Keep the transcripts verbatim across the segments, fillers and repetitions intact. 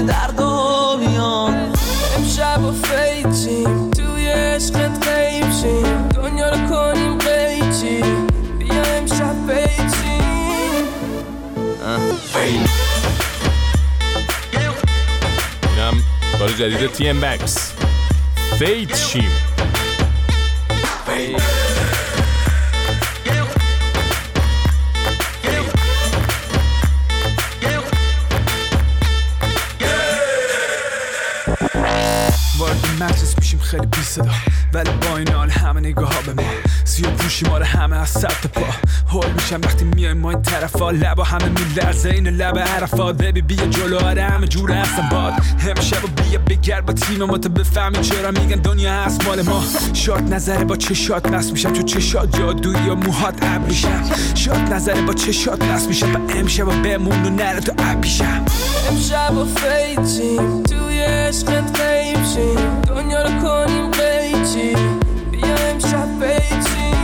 درد و بیان. امشب و فیچیم توی عشقت غیب شیم، دنیا رو کنیم قیچی، بیا امشب فیچیم. اینم کار جدید تی ام بکس، فیت شیم. وارد مجلس میشیم خیلی بی صدا، ولی با این حال همه نگاه ها به ما، سیاه پوشی ما رو همه از سر تا پا. هول میشم وقتی میایم ما این طرفا، لبا همه میلرزه این لب عرفات. ببی بیا جلو آره همه جور هستم باد، امشب و بیا بگرد با تیم ما تا بفهمی چرا میگن دنیا هست مال ما. شاد نظره با چشات مست میشم، تو چشات جادویی یا موهات ابریشم. شاد نظره با چشات مست میشم و امشب و بمون و نره تو ابریشم. امشب و فیچیم توی عشقت غیب شیم، دنیا رو کنیم قیچی، بیا امشب فیچیم.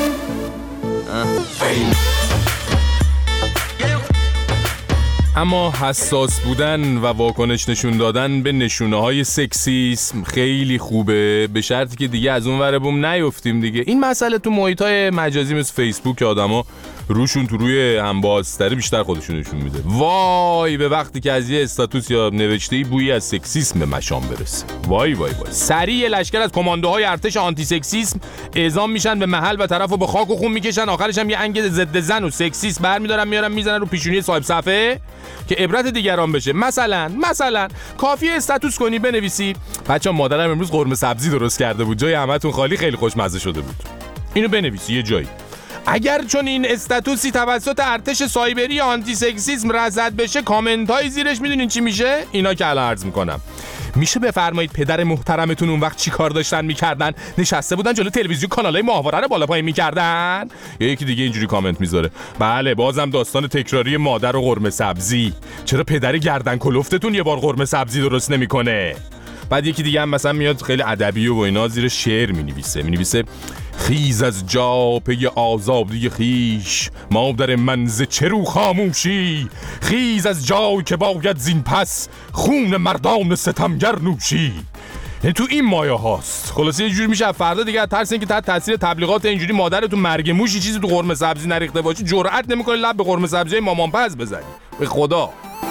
اما حساس بودن و واکنش نشون دادن به نشونه‌های سکسیسم خیلی خوبه، به شرطی که دیگه از اون ور بوم نیفتیم دیگه. این مسئله تو محیط‌های مجازی مثل فیسبوک که آدما روشون تو روی همبازتره بیشتر خودشون نشون میده. وای به وقتی که از یه استاتوس یا نوشته‌ای بویی از سکسیسم به مشام برسه. وای وای وای. سریع لشکر از کماندوهای ارتش آنتی سکسیسم اعزام میشن به محل و طرفو به خاک و خون میکشن، آخرش هم یه انگ ضد زن و سکسیسم برمی‌دارن میارن میزنن رو پیشونی صاحب صفحه که عبرت دیگران بشه. مثلا مثلا کافیه استاتوس کنی بنویسی بچه‌ها مادرم امروز قرمه سبزی درست کرده بود، جای همتون خالی، خیلی خوشمزه شده بود. اینو بنویسی یه جایی. اگر چون این استاتوسی توسط ارتش سایبری آنتی سکسیسم رصد بشه، کامنت های زیرش میدونین چی میشه؟ اینا که الان عرض میکنم. میشه بفرمایید پدر محترمتون اون وقت چی کار داشتن میکردن؟ نشسته بودن جلو تلویزیون کانالای ماهواره رو بالا پایین میکردن؟ یا یکی دیگه اینجوری کامنت میذاره بله بازم داستان تکراری مادر و قرمه سبزی، چرا پدر گردن کلفتتون یه بار قرمه سبزی درست نمیکنه؟ بعد یکی دیگه هم مثلا میاد خیلی ادبی و اینا زیر شعر مینویسه مینویسه خیز از جا پی آزادی خیش، مادر منز چه رو خاموشی، خیز از جا که باید زین پس خون مردان ستمگر نوشی. یعنی تو این مایه هاست. خلاصه یه جوری میشه فردا دیگه ترس اینکه تحت تاثیر تبلیغات اینجوری مادرتون مرگ موشی چیزی تو قرمه سبزی نریخته باشی، جرئت نمیکنی لب به قرمه سبزی مامان پز بزنی. به خدا.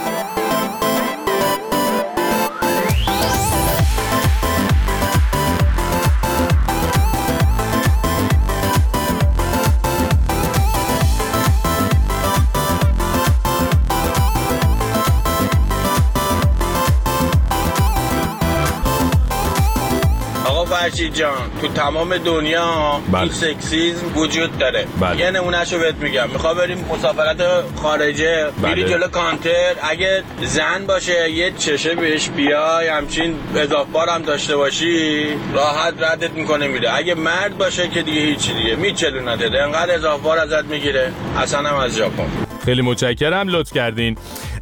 فرشید جان تو تمام دنیا بله. این سکسیسم وجود داره. بله. یه نمونهشو بهت میگم، میخوا بریم مسافرت خارجه بله. میری جلو کانتر، اگه زن باشه یه چشه بهش بیای همچین اضافه بار هم داشته باشی راحت ردت میکنه میره. اگه مرد باشه که دیگه هیچی دیگه میچلونته، انقدر اضافه بار ازت میگیره. اصلا هم از ژاپن. خیلی متشکرم لطف کردین.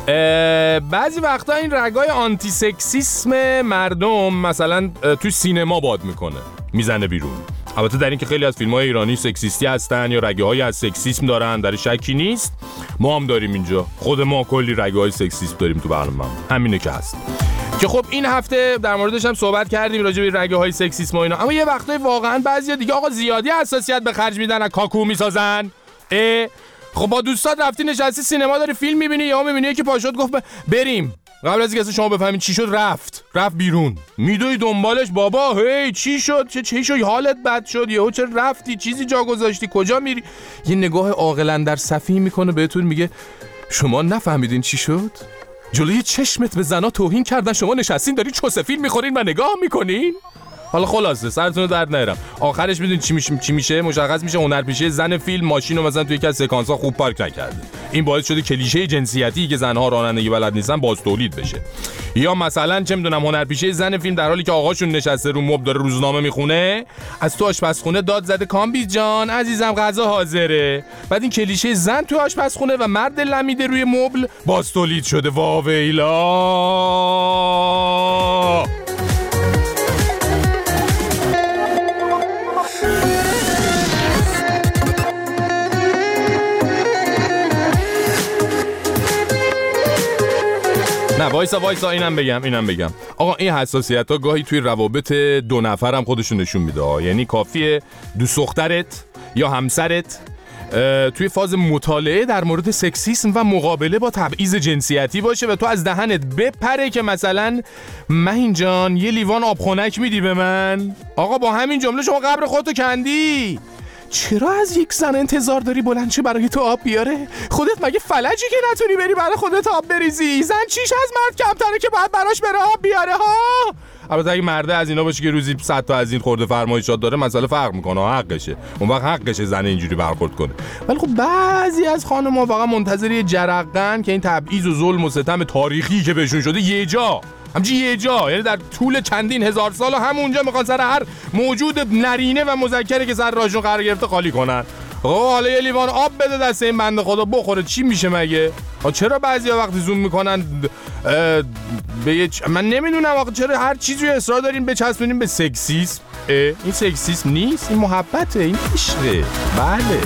بعضی وقتا این رگای آنتی سکسیسم مردم مثلا تو سینما باد میکنه میزنه بیرون. البته در این که خیلی از فیلم‌های ایرانی سکسیستی هستن یا رگه‌های از سکسیسم دارن در شکی نیست. ما هم داریم اینجا، خود ما کلی رگه‌های سکسیسم داریم تو برنامه، همینه که هست. که خب این هفته در موردش هم صحبت کردیم راجع به رگه‌های سکسیسم و اینا، اما یه وقتایی واقعا بعضیا دیگه آقا زیادی حساسیت به خرج میدن، از کاکو میسازن. اه خب با دوستات رفتی نشستی سینما داری فیلم میبینی، یا میبینی که پاشد گفت بریم، قبل از اینکه شما بفهمید چی شد رفت رفت بیرون، میدوی دنبالش بابا هی چی شد چه چی شد حالت بد شد یهو چه رفتی چیزی جا گذاشتی کجا میری؟ یه نگاه عاقلانه در صفی میکنه بهتون میگه شما نفهمیدین چی شد؟ جلوی چشمت به زنا توهین کردن، شما نشستین داری چوسه فیلم میخورین و نگاه میکنین. حالا خلاصه سرتون رو درد نیارم، آخرش میدونید چی میشه چی میشه مشخص میشه هنرپیشه زن فیلم ماشین رو مثلا توی یکی از سکانس‌ها خوب پارک نکرده. این باعث شده کلیشه جنسیتی که زنها رانندگی بلد نیستن باز تولید بشه. یا مثلا چه میدونم هنرپیشه زن فیلم در حالی که آقاشون نشسته رو مبل داره روزنامه میخونه از تو آشپزخونه داد زده کامبیز جان عزیزم غذا حاضره. بعد این کلیشه زن تو آشپزخونه و مرد لمیده روی مبل باز تولید شده. واویلا. نه وایسا وایسا اینم بگم اینم بگم آقا این حساسیت ها گاهی توی روابط دو نفر هم خودشون نشون میده. یعنی کافیه دوست دخترت یا همسرت توی فاز مطالعه در مورد سکسیسم و مقابله با تبعیض جنسیتی باشه و تو از دهنت بپره که مثلا مهین جان یه لیوان آب خنک میدی به من. آقا با همین جمله شما قبر خودتو کندی. چرا از یک زن انتظار داری بلند شه برای تو آب بیاره؟ خودت مگه فلجی که نتونی بری برای خودت آب بریزی؟ زن چیش از مرد کمتره که باید براش بره آب بیاره ها؟ البته اگه مرده از اینا باشه که روزی صد تا از این خورده فرمایشات داره مسئله فرق میکنه، حقشه، اون وقت حقشه زن اینجوری برخورد کنه. ولی خب بعضی از خانم‌ها واقعا منتظر یه جرقه‌ن که این تبعیض و ظلم و ستم تاریخی که بهشون شده یه جا همچی یه جا، یعنی در طول چندین هزار سال همونجا میخوان سر هر موجود نرینه و مذکری که سر راهشون قرار گرفته خالی کنن. آقا حالا یه لیوان آب بده دست این بنده خدا بخوره، چی میشه مگه؟ چرا بعضیا وقتی زوم میکنن به یه چ... من نمیدونم آقا چرا هر چیزی رو اصرار داریم بچسبونیم به سکسیسم؟ این سکسیسم نیست، این محبته، این عشقه. بله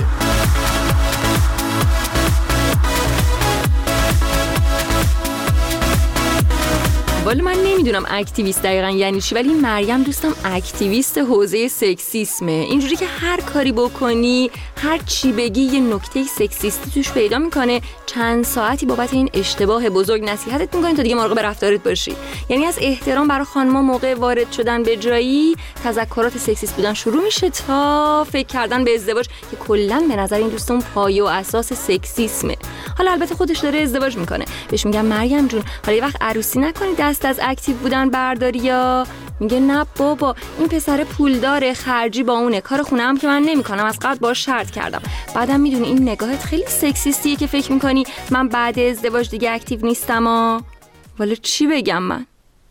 والا من نمیدونم اکتیویست دقیقاً یعنی چی، ولی مریم دوستم اکتیویست حوزه سکسیسمه. اینجوری که هر کاری بکنی، هر چی بگی یه نکته سکسیستی توش پیدا میکنه، چند ساعتی بابت این اشتباه بزرگ نصیحتت میکنه تا دیگه مراقب رفتارت باشی. یعنی از احترام برای خانم‌ها موقع وارد شدن به جایی، تذکرات سکسیست بودن شروع میشه تا فکر کردن به ازدواج که کلاً به نظر این دوستم پایه و اساس سکسیسمه. حالا البته خودش داره ازدواج میکنه، بهش میگم مریم جون حالا یه وقت عروسی نکنی دست از اکتیو بودن برداری، یا میگه نه بابا این پسر پولدار خرجی با اونه، کار خونه هم که من نمیکنم، از قبل باهاش شرط کردم. بعدم میدونی این نگاهت خیلی سکسیستیه که فکر میکنی من بعد ازدواج دیگه اکتیو نیستم. ها والا چی بگم من؟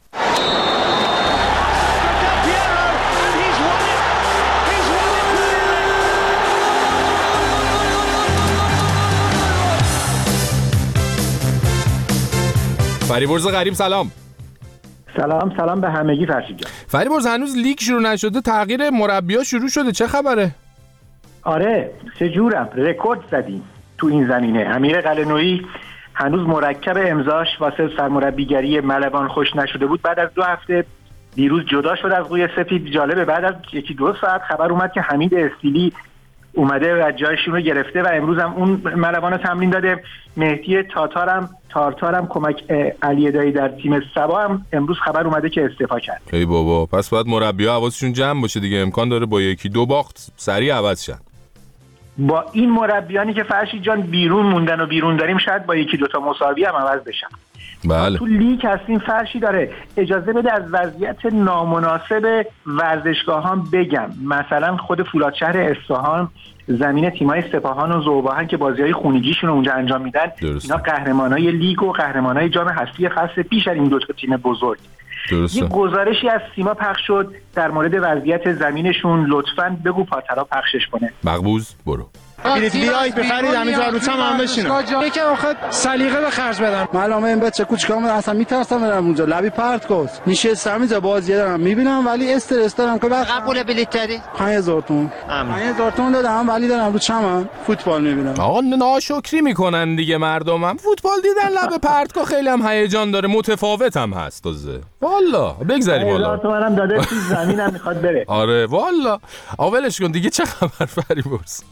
فریبرز غریب سلام. سلام سلام به همگی فرشید جان. فریبرز هنوز لیگ شروع نشده، تغییر مربی‌ها شروع شده، چه خبره؟ آره چه جورم، رکورد زدیم تو این زمینه. امیر قلعه‌نویی هنوز مرکب امضاش واسه سرمربیگری ملوان خوش نشده بود، بعد از دو هفته دیروز جدا شد از قوی سفید. جالبه بعد از یکی دو ساعت خبر اومد که حمید استیلی اومده و جایشون رو گرفته و امروز هم اون ملوان رو تمرین داده. مهدی تاتارم تارتارم کمک علی دایی در تیم سبا هم امروز خبر اومده که استعفا کرد. ای بابا، پس باید مربی‌ها حواسشون جمع باشه دیگه، امکان داره با یکی دو باخت سریع عوض شن. با این مربیانی که فرشید جان بیرون موندن و بیرون داریم شاید با یکی دوتا مساوی هم عوض بشن. بله. تو لیگ هستیم فرشی داره. اجازه بده از وضعیت نامناسب ورزشگاه هم بگم. مثلا خود فولادشهر اصفهان زمین تیمای سپاهان و ذوباهن که بازی‌های خونگیشون رو اونجا انجام میدن، اینا قهرمانای لیگ و قهرمانای جام حذفی خاص پیش از این دو تا تیم بزرگ. درسته. یه گزارشی از سیما پخش شد در مورد وضعیت زمینشون، لطفاً بگو پاترا پخشش کنه. مقبوز برو. بلیت بیاید بخرید همینجا رو چم هم بشینم. یکی آخه سلیقه به خرج بدم. معلومه این بچه کوچیکام اصلا میترسم برم اونجا، لبی پرت کس. نشستم اینجا بازی دارم میبینم ولی استرس دارم که بعد قبول بلیت دادی؟ پنج هزار تومان. پنج هزار تومان دادم ولی دارم رو چمم فوتبال میبینم. آقا ناشکری میکنن دیگه مردمم. فوتبال دیدن لب پرت که خیلی هم هیجان داره، متفاوت هم هست تازه. والا بگذریم والا. هزار تومانم داده تو زمینم میخواد بره. آره والا. اولش کن دیگه، چه خبر فریبرز؟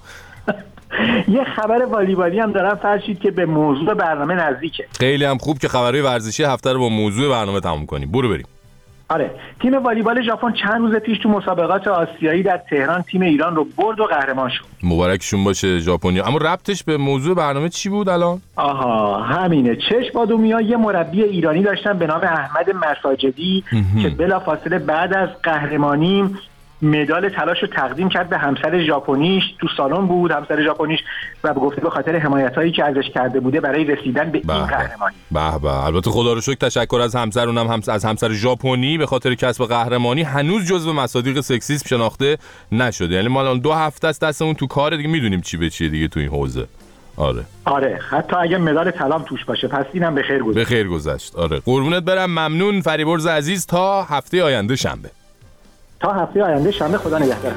یه خبر والیبالی هم دارم فرشید که به موضوع برنامه نزدیکه. خیلی هم خوب که خبرهای ورزشی هفته رو با موضوع برنامه تموم کنیم. برو بریم. آره، تیم والیبال ژاپن چند روز پیش تو مسابقات آسیایی در تهران تیم ایران رو برد و قهرمان شد. مبارکشون باشه ژاپنیا. اما ربطش به موضوع برنامه چی بود الان؟ آها همینه. چشم بادومیا یه مربی ایرانی داشتن به نام احمد مساجدی که بلافاصله بعد از قهرمانی مدال طلاشو تقدیم کرد به همسر ژاپنیش. تو سالن بود همسر ژاپنیش و گفته به خاطر حمایتایی که ازش کرده بوده برای رسیدن به این قهرمانی. به به. البته خدا رو شکر، تشکر از همسر، اونم هم از همسر ژاپنی به خاطر کسب قهرمانی. هنوز جزو مصادیق سکسیسم شناخته نشده. یعنی ما الان دو هفته است دستمون تو کار دیگه، میدونیم چی به چیه دیگه تو این حوزه. آره آره، حتی اگه مدال طلام توش باشه. پس اینم به خیر گذشت. به خیر گذشت. آره قربونت برم. ممنون فریبرز عزیز. تا هفته آینده شنبه. تا هفته آینده شنبه. خدا نگهدار.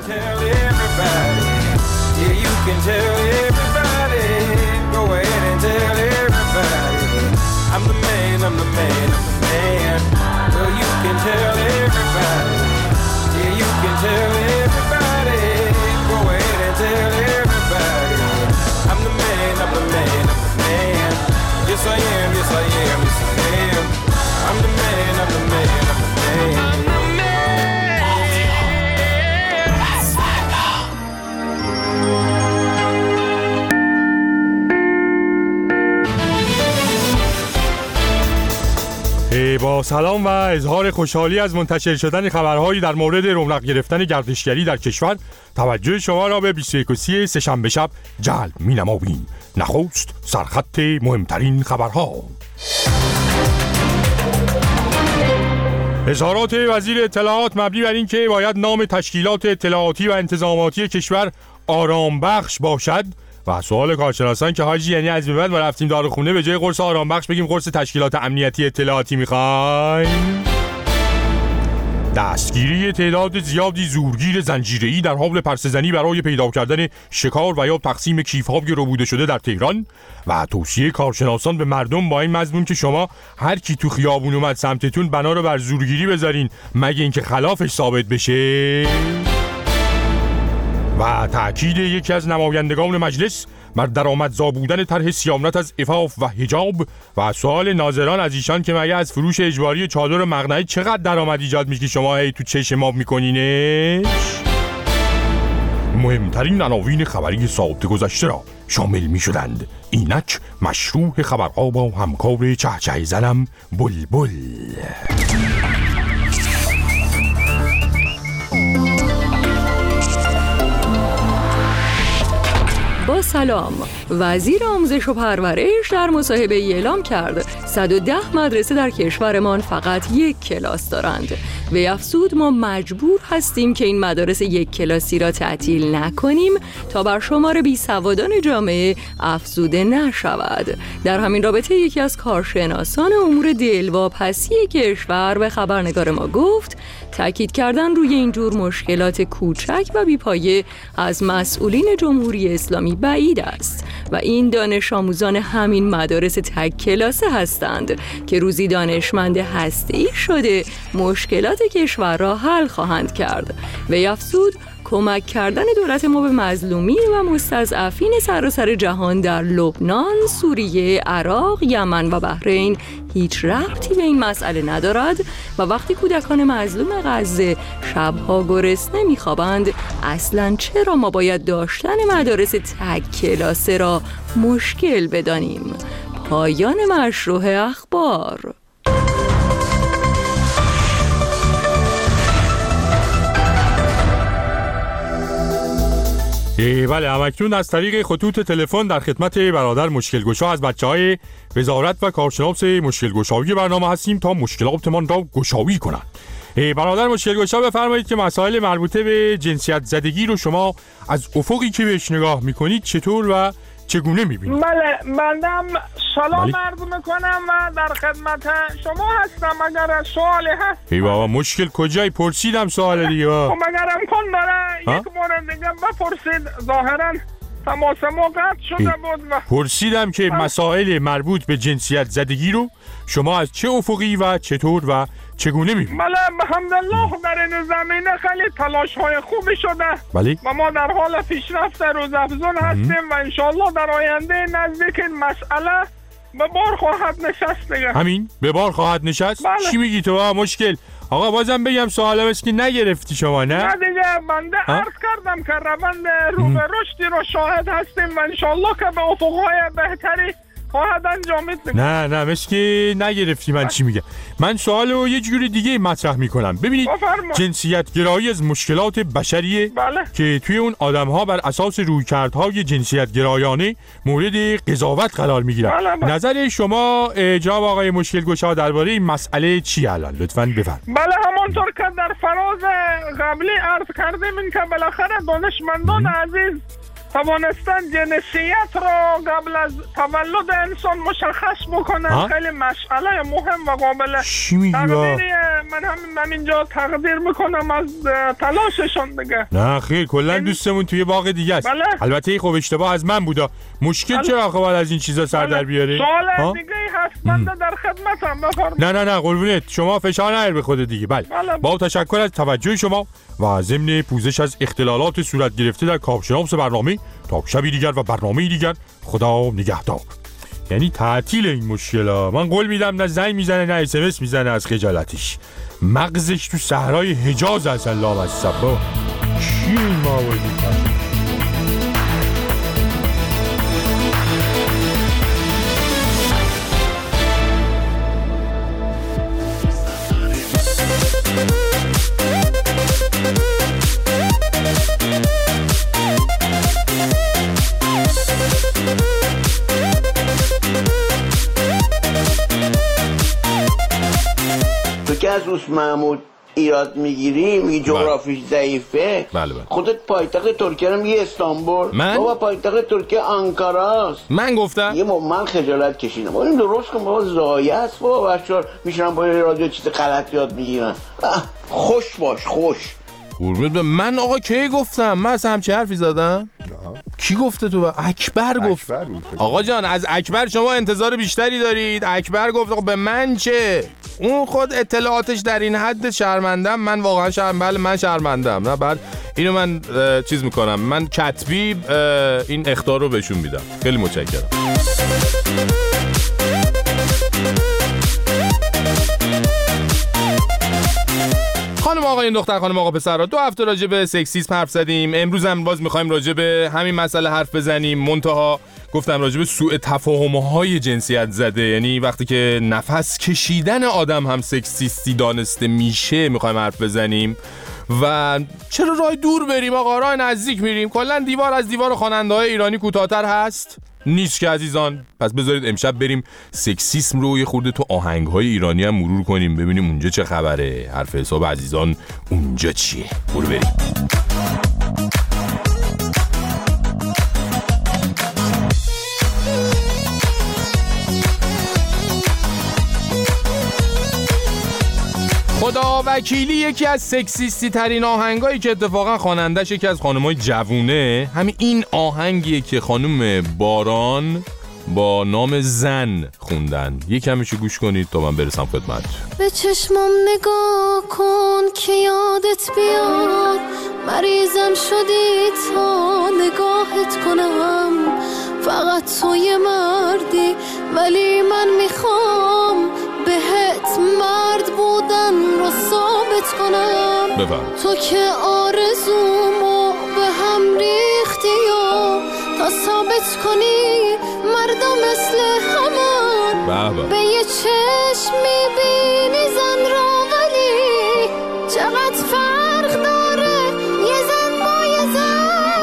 I'm the man, I'm the man. I am, yes I am, yes I am. I'm the man, I'm the man, I'm the man. I'm the man. با سلام و اظهار خوشحالی از منتشر شدن خبرهایی در مورد رونق گرفتن گردشگری در کشور توجه شما را به بیست و یک و سی سه‌شنبه شب جلب می‌نماییم. نخست سرخط مهمترین خبرها. اظهارات وزیر اطلاعات مبنی بر این که باید نام تشکیلات اطلاعاتی و انتظاماتی کشور آرام بخش باشد و سوال کارشناسان که حاجی یعنی از بعد ما رفتیم داروخونه به جای قرص آرام بخش بگیم قرص تشکیلات امنیتی اطلاعاتی میخوایم. دستگیری تعداد زیادی زورگیر زنجیره‌ای در حال پرسه‌زنی برای پیدا کردن شکار و یا تقسیم کیف‌ها ربوده شده در تهران و توصیه کارشناسان به مردم با این مضمون که شما هر کی تو خیابون اومد سمتتون بنا رو بر زورگیری بذارین مگه اینکه خلافش ثابت بشه. و تأکید یکی از نمایندگان مجلس بر درآمدزا بودن طرح صیانت از عفاف و حجاب و سوال ناظران از ایشان که مگه از فروش اجباری چادر و مقنعه چقدر درآمد ایجاد میشه که شما هی تو چشم آب میکنینش. مهمترین عناوین خبری ساعت گذشته را شامل میشدند. اینک مشروع خبرها با همکار چهچه زنم بلبل. با سلام. وزیر آموزش و پرورش در مصاحبه اعلام کرد صد و ده مدرسه در کشورمان فقط یک کلاس دارند. وی افزود ما مجبور هستیم که این مدارس یک کلاسی را تعطیل نکنیم تا بر شمار بیسوادان جامعه افزوده نشود. در همین رابطه یکی از کارشناسان امور دلواپسی کشور به خبرنگار ما گفت تاکید کردن روی این جور مشکلات کوچک و بیپایه از مسئولین جمهوری اسلامی بعید است و این دانش آموزان همین مدارس تک کلاسه هستند که روزی دانشمند هسته‌ای شده مشکلات کشور را حل خواهند کرد. و افزود کمک کردن دولت ما به مظلومین و مستضعفین سراسر جهان در لبنان، سوریه، عراق، یمن و بحرین هیچ ربطی به این مسئله ندارد و وقتی کودکان مظلوم غزه شبها گرسنه میخوابند اصلاً چرا ما باید داشتن مدارس تک کلاسه را مشکل بدانیم؟ پایان مشروع اخبار. بله، همکنون از طریق خطوط تلفن در خدمت برادر مشکلگشا از بچه‌های وزارت و کارشناس مشکلگشایی برنامه هستیم تا مشکلاتمان را گشایی کنند. برادر مشکلگشا بفرمایید که مسائل مربوطه به جنسیت زدگی رو شما از افقی که بهش نگاه میکنید چطور و چگونه میبینید؟ بله، بندم سلام عرض میکنم و در خدمت شما هستم. اگر سوالی هست ای بابا مشکل کجایی؟ پرسیدم سوال دیگه. خب اگر امکان داره یک بار دیگه بپرسید. ظاهرا تماس ما قطع شده بود و پرسیدم که مسائل مربوط به جنسیت زدگی رو شما از چه افقی و چطور و چگونه میبینید؟ بله، الحمدلله در این زمینه خیلی تلاش های خوبی شده. بله. و ما در حال پیشرفت روزافزون هستیم و انشالله در آینده نزدیک این مسئله به بار خواهد نشست دیگه. همین به بار خواهد نشست؟ بله. چی میگی تو؟ مشکل آقا بازم بگم سوالم است که نگرفتی شما نه؟ نه دیگه، بنده عرض کردم که روند رو به رشدی رو شاهد هستیم و انشالله که به افقهای بهتری خواهد انجامید. نه نه مثل که نگرفتی من چی میگم. من سوال رو یه جوری دیگه مطرح میکنم. ببینید بفرما. جنسیت گرایی از مشکلات بشریه. بله. که توی اون آدم ها بر اساس رویکردهای جنسیت گرایانه مورد قضاوت قرار میگیرن. بله بله. نظر شما جناب آقای مشکلگشا درباره این مسئله چی الان لطفاً بفرمایید. بله، همونطور که در فراز قبلی عرض کردیم این که بالاخره دانشمندان عزیز توانستن جنسیت را قبل از تولد انسان مشخص بکنن. خیلی مسئله مهم و قابل تقدیریه. من هم همینجا تقدیر میکنم از تلاششون دیگه. نه خیر، کلا دوستمون توی باغ دیگه است. بله. البته خب اشتباه از من بودا. مشکل بله. چرا خب از این چیزا سر در بیاره؟ سوال دیگه هست بنده در خدمتم. بفرمایید. نه نه نه قربونت، شما فشار نیار به خود دیگه. بله. بله. با تشکر از توجه شما و ضمن پوزش از اختلالات صورت گرفته در کارشناس برنامه تا شبی دیگر و برنامه دیگر، خدا نگهدار. یعنی تعطیل این مشکلا. من قول میدم نه زنگ میزنه نه اس ام اس میزنه از خجالتش. مغزش تو صحرای حجاز از الله و صبا. چی این موادی کنه؟ که از روز محمود ایراد میگیری میگی جغرافیش ضعیفه. بله بله. خودت پایتخت ترکیه رو میگی استانبول. من بابا پایتخت ترکیه آنکاراست. من گفتم یه من خجالت کشیدم. بابا این درست کن بابا، زایه است بابا. بچه‌ها میشنن با رادیو چیز غلط یاد میگیرن. خوش باش خوش. قربونت به من. آقا کی گفتم؟ من اصلا همچه حرفی زدم؟ کی گفته تو؟ اکبر گفت. آقا جان از اکبر شما انتظار بیشتری دارید. اکبر گفت. آقا به من چه؟ اون خود اطلاعاتش در این حد. شرمندم من واقعا شرم. بله من شرمندم. نه بعد اینو من چیز میکنم. من کتبی این اخطار رو بهشون میدم. خیلی متشکرم. خانم آقا این دختر خانم آقا پسرها، دو هفته راجع به سکسیسم حرف زدیم. امروز هم باز میخوایم راجع به همین مسئله حرف بزنیم. منتها گفتم راجع به سوء تفاهم‌های جنسیت زده، یعنی وقتی که نفس کشیدن آدم هم سکسیستی دانسته میشه میخوایم حرف بزنیم. و چرا راه دور بریم آقا؟ راه نزدیک میریم. کلا دیوار از دیوار خواننده‌های ایرانی کوتاه‌تر هست؟ نیست که عزیزان. پس بذارید امشب بریم سکسیسم رو یه خورده تو آهنگ‌های ایرانی هم مرور کنیم، ببینیم اونجا چه خبره. حرف حساب عزیزان اونجا چیه؟ برو بریم. خدا وکیلی یکی از سکسیستی ترین آهنگایی که اتفاقا خواننده‌اش یکی از خانم‌های جوونه، همین این آهنگیه که خانم باران با نام زن خوندن. یکمیشو گوش کنید تا من برسم خدمت. به چشمم نگاه کن که یادت بیاد، مریضم شدی تا نگاهت کنم. فقط تو یه مردی ولی من میخوام بهت مرد بودن رو ثابت کنم. بفرم. تو که آرزومو به هم ریختی و تا ثابت کنی مردم مثل همون. بابا. به یه چشم میبینی زن رو ولی چقدر فرق داره یه زن با یه زن.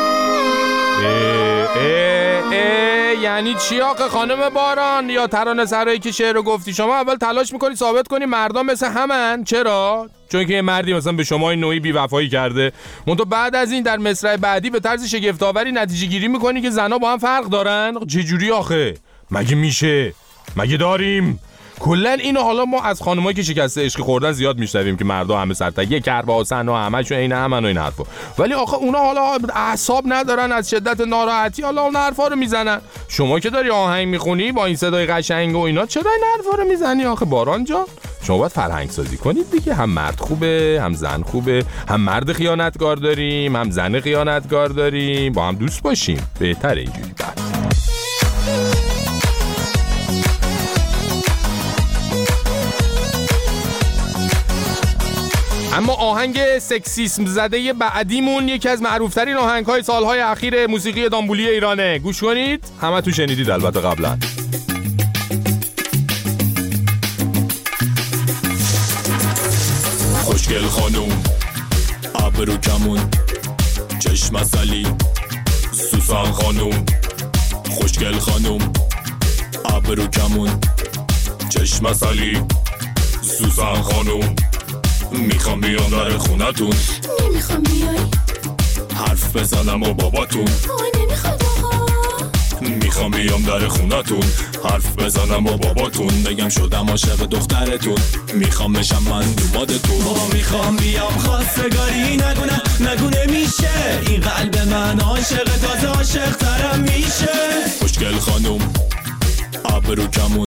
اه اه اه یعنی چی آقا خانم باران یا ترانه سرایی که شعر رو گفتی شما اول تلاش میکنی ثابت کنی مردم مثل همن؟ چرا؟ چون که یه مردی مثلا به شما این نوعی بی‌وفایی کرده، منتها بعد از این در مصرع بعدی به طرز شگفت‌آوری نتیجه گیری میکنی که زنا با هم فرق دارن؟ چه جوری آخه؟ مگه میشه؟ مگه داریم؟ کلا اینو حالا ما از خانمایی که شکسته عشق خوردن زیاد میشنویم که مردا همه سرتگی کرباسن و همشون عین همن و این حرفا، ولی آخه اونا حالا اعصاب ندارن از شدت ناراحتی حالا اون حرفا رو میزنن. شما که داری آهنگ میخونی با این صدای قشنگ و اینا چرا این حرفا رو میزنی آخه باران جان؟ شما باید فرهنگ سازی کنید دیگه. هم مرد خوبه هم زن خوبه، هم مرد خیانتکار داریم هم زن خیانتکار داریم، با هم دوست باشیم بهتره اینجوری. بعد اما آهنگ سکسیسم زده بعدیمون یکی از معروفترین آهنگ‌های سالهای اخیر موسیقی دامبولی ایرانه. گوش کنید. همه تو شنیدید البته قبلا. خوشگل خانوم ابرو کمون چشم اصلی سوسن خانوم، خوشگل خانوم ابرو کمون چشم اصلی سوسن خانوم، میخوام بیام در خونتون. نمیخوام بیای حرف بزنم و باباتون. وای نمیخواد آقا. میخوام بیام در خونتون حرف بزنم و باباتون، بگم شدم عاشق دخترتون، میخوام بشم من دومادتون. بابا میخوام بیام خواستگاری، نگونه نگونه میشه این قلب من عاشق تازه عاشق ترم میشه. خوشگل خانوم ابرو کمون